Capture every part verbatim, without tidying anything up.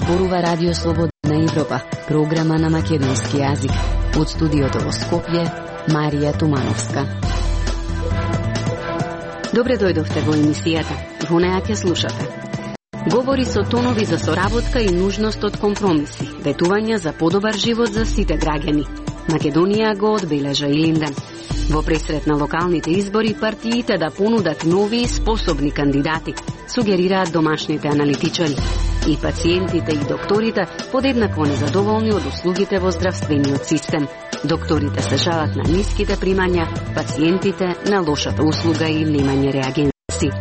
зборува Радио Слободна Европа, програма на македонски јазик. Од студиото во Скопје, Марија Тумановска. Добре дојдовте во емисијата. Во неја ќе слушате. Говори со тонови за соработка и нужност од компромиси, ветувања за подобар живот за сите граѓани. Македонија го одбележа Илинден. Во пресрет на локалните избори, партиите да понудат нови и способни кандидати, сугерираат домашните аналитичари. И пациентите и докторите подеднакво незадоволни од услугите во здравствениот систем. Докторите се жалат на ниските примања, пациентите на лошата услуга и немање реагенци.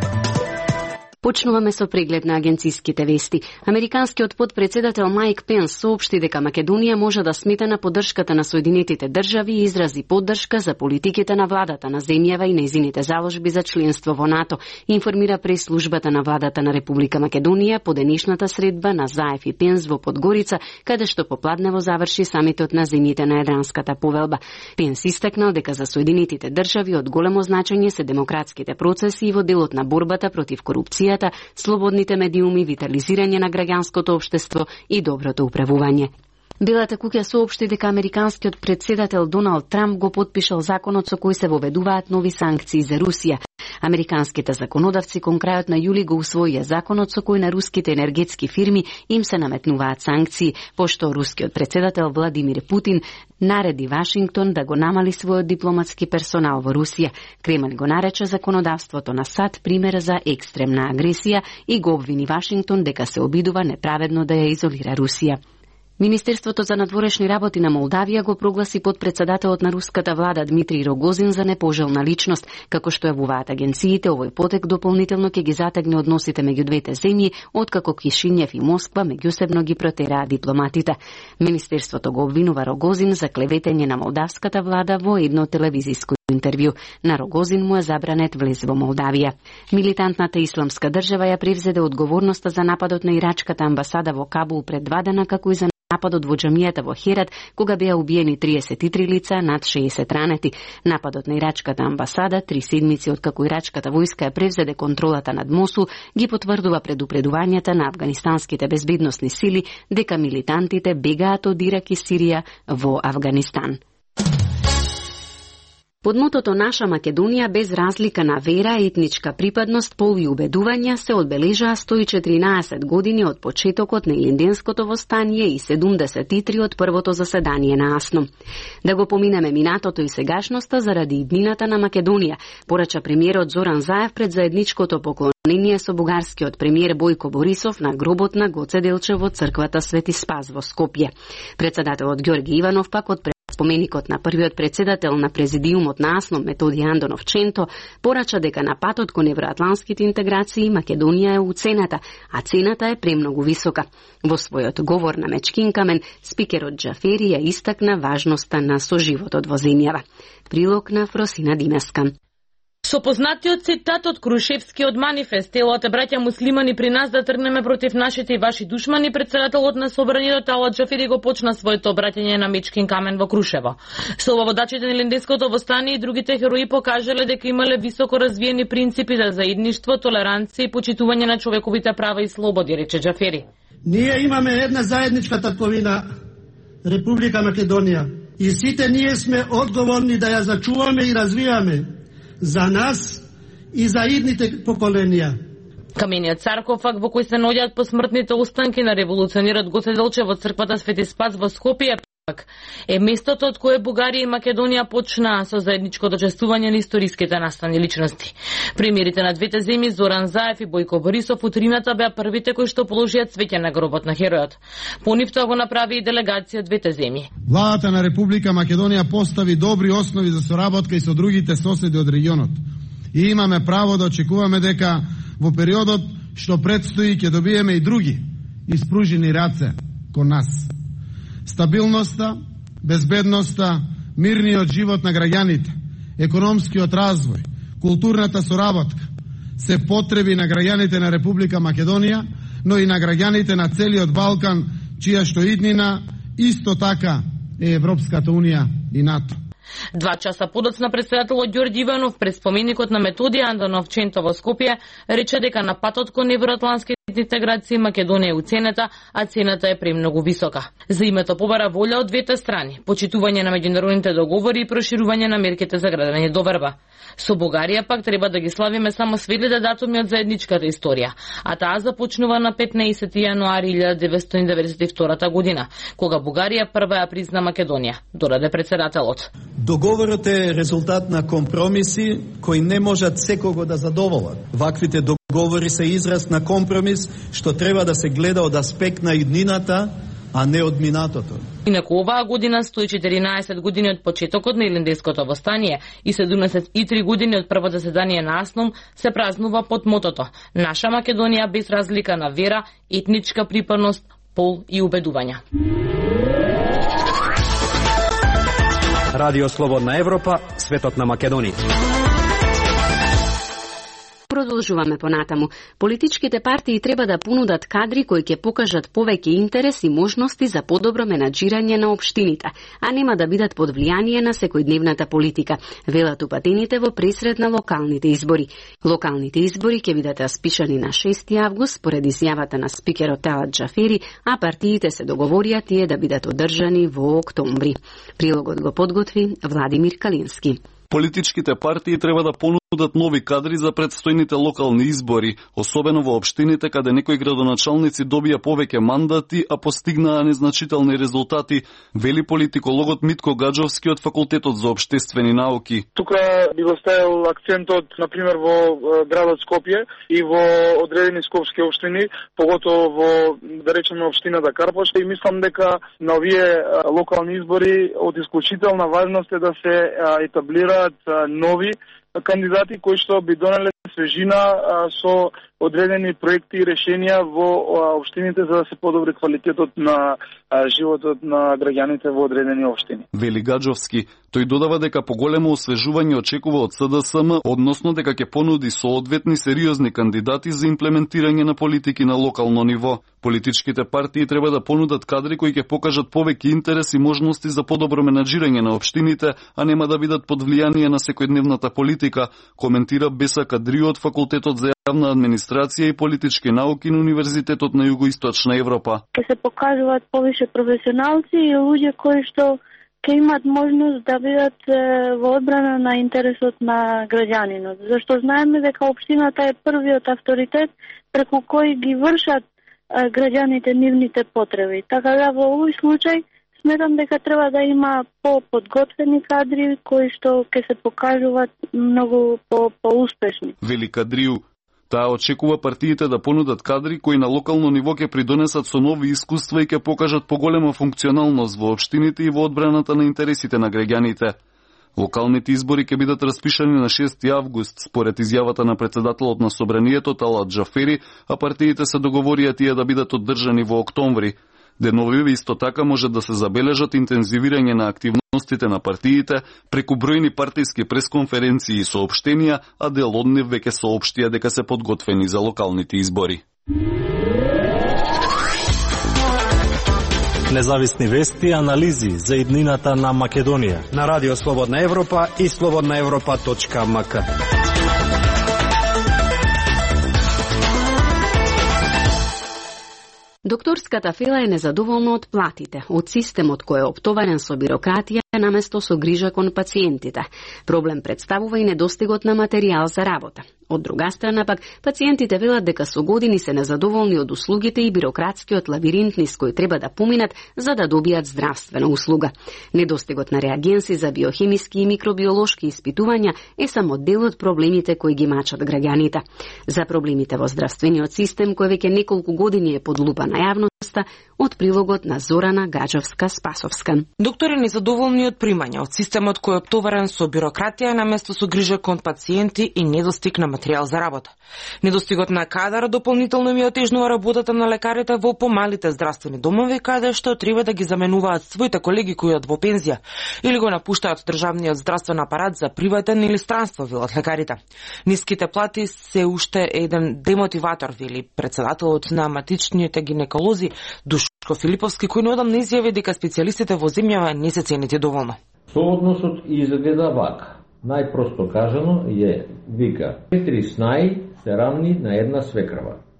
Почнуваме со преглед на агенциските вести. Американскиот подпредседател Майк Пенс соопшти дека Македонија може да смета на поддршката на Соединетите држави и изрази поддршка за политиките на владата на земјава и нејзините заложби за членство во НАТО, информира прес-службата на владата на Република Македонија по денешната средба на Заев и Пенс во Подгорица, каде што попладнево заврши самитот на земјите на Јадранската повелба. Пенс истакнал дека за Соединетите држави од големо значење се демократските процеси и во делот на борбата против корупција, слободните медиуми, витализирање на граѓанското општество и доброто управување. Белата куќа соопшти дека американскиот претседател Доналд Трамп го потпишал законот со кој се воведуваат нови санкции за Русија. Американските законодавци кон крајот на јули го усвоија законот со кој на руските енергетски фирми им се наметнуваат санкции, пошто рускиот претседател Владимир Путин нареди Вашингтон да го намали својот дипломатски персонал во Русија. Кремљ го нарече законодавството на САД пример за екстремна агресија и го обвини Вашингтон дека се обидува неправедно да ја изолира Русија. Министерството за надворешни работи на Молдавија го прогласи подпредседателот на руската влада Дмитрий Рогозин за непожелна личност, како што јавуваат агенциите. Овој потек дополнително ќе ги затегне односите меѓу двете земји, откако Кишинјев и Москва меѓусебно ги протераа дипломатите. Министерството го обвинува Рогозин за клеветење на молдавската влада во едно телевизиско интервју. На Рогозин му е забранет влез во Молдавија. Милитантната исламска држава ја превзеде одговорноста за нападот на ирачката амбасада во Кабул пред два дена, како и за нападот во џамијата во Херат, кога беа убиени триесет и три лица, над шеесет ранети. Нападот на ирачката амбасада, три седмици откако ирачката војска ја превзеде контролата над Мосул, ги потврдува предупредувањата на афганистанските безбедносни сили дека милитантите бегаат од Ирак и Сирија во Авганистан. Под мотото Наша Македонија без разлика на вера, етничка припадност, пол и убедувања се одбележаа сто и четиринаесет години од почетокот на Илинденското востание и седумдесет и три од првото заседание на АСНО. Да го поминеме минатото и сегашноста заради иднината на Македонија, порача премиерот Зоран Заев пред заедничкото поклонение со бугарскиот премиер Бојко Борисов на гробот на Гоце Делчев во црквата Свети Спас во Скопје. Председателот Ѓорги Иванов пак од споменикот на првиот председател на президиумот на АСНО Методи Андонов Ченто порача дека на патот кон евроатлантските интеграции Македонија е уцената, а цената е премногу висока. Во својот говор на Мечкин камен, спикерот Џафери ја истакна важноста на соживотот во земјава. Прилог на Фросина Димеска. Со познатиот цитат од Крушевскиот манифест, телоте браќа муслимани при нас да тргнеме против нашите и ваши душмани, председателот на собранието Талат Џафери го почна своето обраќање на Мечкин камен во Крушево. Со ова водачите на Илинденското востание и другите херои покажале дека имале високо развиени принципи за заедништво, толеранција и почитување на човековите права и слободи, рече Џафери. Ние имаме една заедничка татковина, Република Македонија, и сите ние сме одговорни да ја зачуваме и развиваме за нас и за идните поколенија. Камениот саркофаг во кој се наоѓаат посмртните останки на револуционерот Гоце Делчев во црквата Свети Спас во Скопје е местото од кое Бугарија и Македонија почнаа со заедничкото честување на историските настани личности. Премиерите на двете земји Зоран Заев и Бојко Борисов утрината беа првите кои што положија цвеќе на гробот на херојот. По нив тоа го направи и делегација од двете земји. Владата на Република Македонија постави добри основи за соработка и со другите соседи од регионот. И имаме право да очекуваме дека во периодот што предстои ќе добиеме и други испружени раце кон нас. Стабилноста, безбедноста, мирниот живот на граѓаните, економскиот развој, културната соработка се потреби на граѓаните на Република Македонија, но и на граѓаните на целиот Балкан, чија што иднина исто така е Европската Унија и НАТО. Два часа подоцна председателот Ѓорѓи Иванов пред споменикот на Методи Андонов Ченто во Скопје рече дека на патот кон евроатлантски интеграција Македонија е уценета, а цената е премногу висока. За името побара волја од двете страни, почитување на меѓународните договори и проширување на мерките за градење доверба. Со Бугарија пак треба да ги славиме само светлите датуми од заедничката историја, а таа започнува на петнаесети јануари илјада деветстотини деветдесет и втора година, кога Бугарија прва ја призна Македонија, дораде председателот. Договорот е резултат на компромиси кои не можат секого да задоволат. Ваквите договори се израз на компромис што треба да се гледа од аспект на иднината, а не од минатото. Инаку оваа година сто и четиринаесет години од почетокот на Илинденското востание и седумдесет и три години од првото заседание на АСНОМ се празнува под мотото Наша Македонија без разлика на вера, етничка припадност, пол и убедувања. Радио Слободна Европа, светот на Македонија. Продолжуваме понатаму. Политичките партии треба да понудат кадри кои ќе покажат повеќе интерес и можности за подобро менаџирање на општините, а нема да бидат под влијание на секојдневната политика, велат упатените во пресред на локалните избори. Локалните избори ќе бидат распишани на шести август според изјавата на спикерот Талат Џафери, а партиите се договорија тие да бидат одржани во октомври. Прилогот го подготви Владимир Калински. Политичките партии треба да понудат нови кадри за предстојните локални избори, особено во општините каде некои градоначалници добија повеќе мандати, а постигнаа незначителни резултати, вели политикологот Митко Гаджовски од Факултетот за општествени науки. Тука би го ставил акцентот, например, во градот Скопје и во одредени скопски општини, поготово во, да речеме, општината Карпош, и мислам дека на овие локални избори од исклучителна важност е да се етаблира нови кандидати кои што би донеле свежина со одредени проекти и решенија во општините за да се подобри квалитетот на животот на граѓаните во одредени општини. Вели Гаджовски, тој додава дека поголемо освежување очекува од СДСМ, односно дека ќе понуди соодветни сериозни кандидати за имплементирање на политики на локално ниво. Политичките партии треба да понудат кадри кои ќе покажат повеќе интерес и можности за подобро менаџирање на општините, а нема да бидат под влијание на секојдневната политика, коментира Беса Кадри од Факултетот за јавна администрација и политички науки на Универзитетот на Југоисточна Европа. Ке се покажуваат повише професионалци и луѓе кои што ќе имат можност да бидат во одбрана на интересот на граѓанинот. Зашто знаеме дека општината е првиот авторитет преку кој ги вршат граѓаните нивните потреби. Така да во овој случај сметам дека треба да има по-подготвени кадри кои што ќе се покажуваат многу по-успешни. Вели Кадрију, таа очекува партиите да понудат кадри кои на локално ниво ќе придонесат со нови искуства и ќе покажат поголема функционалност во општините и во одбраната на интересите на граѓаните. Локалните избори ќе бидат распишани на шести август, според изјавата на председателот на Собранието Талат Џафери, а партиите се договорија тие да бидат оддржани во октомври. Деновиве исто така може да се забележат интензивирање на активностите на партиите преку бројни партиски пресконференции и соопштенија, а дел од нив веќе соопштија дека се подготвени за локалните избори. Независни вести и анализи за иднината на Македонија на Радио Слободна Европа и слободна европа точка ем ка. Докторската фила е незадоволна од платите, од системот кој е оптоварен со бирократија наместо со грижа кон пациентите. Проблем представува и недостигот на материјал за работа. Од друга страна пак, пациентите велат дека со години се незадоволни од услугите и бирократскиот лабиринт низ кој треба да поминат за да добијат здравствена услуга. Недостигот на реагенси за биохемиски и микробиолошки испитувања е само дел од проблемите кои ги мачат граѓаните. За проблемите во здравствениот систем, кој веќе неколку години е под лупа на јавноста, од прилогот на Зорана Гаджовска-Спасовска. Доктори незадоволни од примања од системот кој е оптоварен со бирократија наместо со грижа кон пациенти и недостиг на материјал за работа. Недостигот на кадар дополнително ми отежнува работата на лекарите во помалите здравствени домови, каде што треба да ги заменуваат своите колеги кои од во пензија или го напуштаат државниот здравствен апарат за приватен или странство, велат лекарите. Ниските плати се уште еден демотиватор, вели председателот на матичните гинеколози Душко Филиповски, кој неодамна изјави дека специјалистите во земјава не се цените доволно. Со односот изгледа вака. Најпросто кажано е, вика, четири снаи се равни на една свекрава.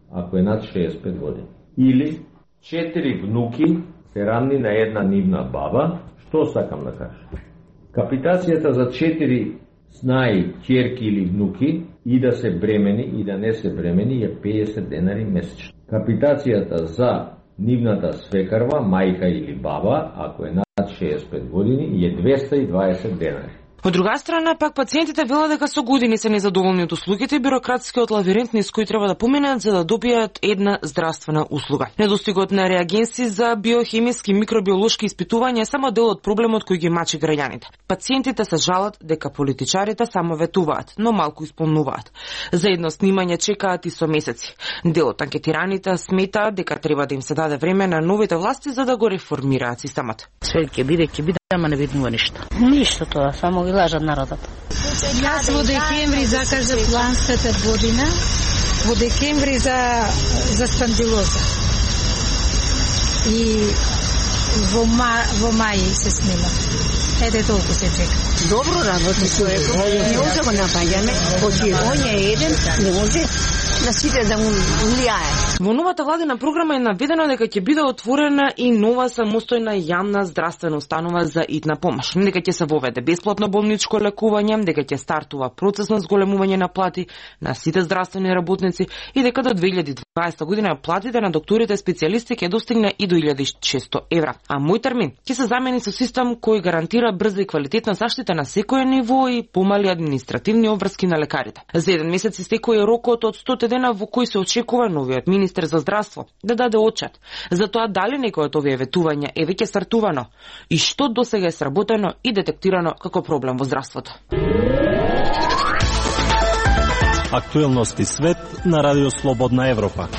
ако е над шеесет и пет години. Или четири внуки се равни на една нивна баба. Што сакам да кажам? Капитацијата за четири снаи, ќерки или внуки и да се бремени и да не се бремени е педесет денари месечно. Капитацијата за нивната свекарва, мајка или баба, ако е над шеесет и пет години, е двесте и дваесет денари. Од друга страна, пак пациентите велат дека со години се незадоволни од услугите и бюрократскиот лавиринт низ кој треба да поминат за да добијат една здравствена услуга. Недостигот на реагенси за биохемиски и микробиолошки испитувања е само дел од проблемот кој ги мачи граѓаните. Пациентите се жалат дека политичарите само ветуваат, но малку исполнуваат. За едно снимање чекаат и со месеци. Дел од анкетираните сметаат дека треба да им се даде време на новите власти за да го реформираат системот. Све ќе биде, ќе биде, ама не виднува ништо. Ништо тоа, само ги лажат народот. Јас во декември закажав ланската година, во декември за за спандилоза. И во ма, во мај се снима. Еде толку се чека. Добро работи човекот, не може го напаѓаме, оти он е еден, не може на сите да му влијае. Во новата владина програма е наведено дека ќе биде отворена и нова самостојна јавна здравствена установа за итна помош. Дека ќе се воведе бесплатно болничко лекување, дека ќе стартува процес на зголемување на плати на сите здравствени работници и дека до две илјади и дваесета година платите на докторите специјалисти ќе достигне и до илјада и шестsto евра. А мој термин ќе се замени со систем кој гарантира брза и квалитетна заштита на секој ниво и помали административни обврски на лекарите. За еден месец истекува и рокот од сто дена во кој се очекува новиот министер за здравство да даде отчет за тоа дали некој од овие ветувања е веќе стартувано и што досега е сработено и детектирано како проблем во здравството. Актуелности свет на Радио Слободна Европа.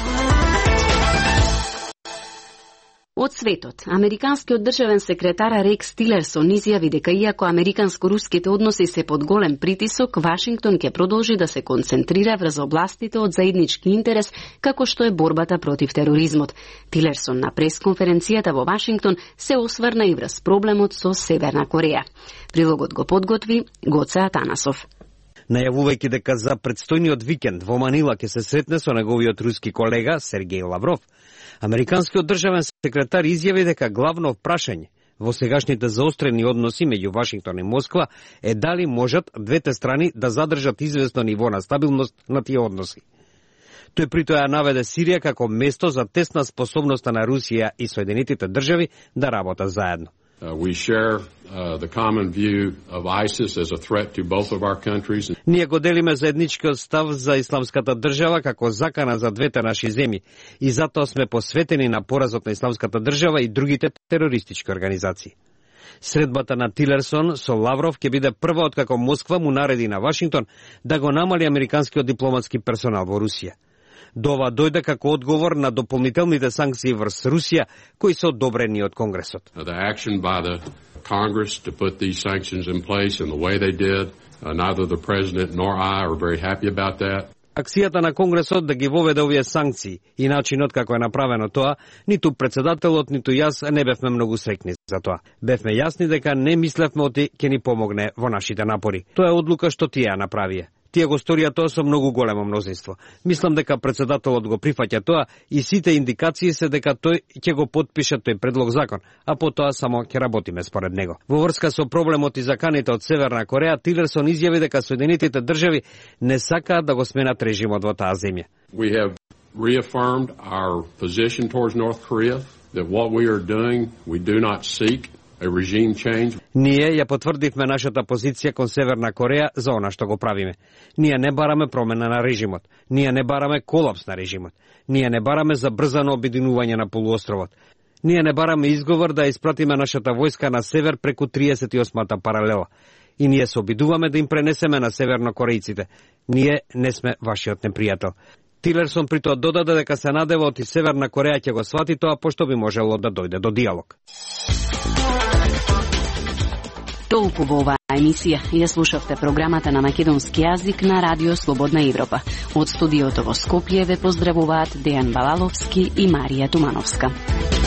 Од светот, американскиот државен секретар Рекс Тилерсон изјави дека иако американско-руските односи се под голем притисок, Вашингтон ќе продолжи да се концентрира врз областите од заеднички интерес, како што е борбата против тероризмот. Тилерсон на пресконференцијата во Вашингтон се осврна и врз проблемот со Северна Кореја. Прилогот го подготви Гоце Атанасов. Најавувајќи дека за предстојниот викенд во Манила ќе се сретне со неговиот руски колега Сергеј Лавров, американскиот државен секретар изјави дека главно прашање во сегашните заострени односи меѓу Вашингтон и Москва е дали можат двете страни да задржат известно ниво на стабилност на тие односи. Тој притоа наведе Сирија како место за тесна способноста на Русија и Соединетите држави да работат заедно. Uh, we share uh, the common view of ISIS as a threat to both of our countries. Ние го делиме заедничкиот став за исламската држава како закана за двете наши земји и затоа сме посветени на поразот на исламската држава и другите терористички организации. Средбата на Тилерсон со Лавров ќе биде прва откако Москва му нареди на Вашингтон да го намали американскиот дипломатски персонал во Русија. До ова дојде како одговор на дополнителните санкции врз Русија, кои се одобрени од Конгресот. The action by the Congress to put these sanctions in place and the way they did, uh, neither the president nor I are very happy about that. Акцијата на Конгресот да ги воведе овие санкции и начинот како е направено тоа, ниту председателот, ниту јас не бевме многу среќни за тоа. Бевме јасни дека не мислевме оти ќе ни помогне во нашите напори. Тоа е одлука што тие ја направија. Тие го сторија тоа со многу големо мнозинство. Мислам дека председателот го прифаќа тоа и сите индикации се дека тој ќе го потпише тој предлог закон, а потоа само ќе работиме според него. Во врска со проблемот и заканите од Северна Кореја, Тилерсон изјави дека Соединетите држави не сакаат да го сменат режимот во таа земја. We have reaffirmed our position towards North Korea that what we are doing, we do not seek a regime change. Ние ја потврдивме нашата позиција кон Северна Кореја за она што го правиме. Ние не бараме промена на режимот. Ние не бараме колапс на режимот. Ние не бараме забрзано обединување на полуостровот. Ние не бараме изговор да испратиме нашата војска на север преку триесет и осмата паралела. И ние се обидуваме да им пренесеме на севернокорејците. Ние не сме вашиот непријател. Тилерсон притоа додаде дека се надева оти Северна Кореја ќе го свати тоа, пошто би можело да дојде до диалог. Толку во оваа емисија. Ја слушавте програмата на македонски јазик на Радио Слободна Европа. Од студиото во Скопје ве поздравуваат Дејан Балаловски и Марија Тумановска.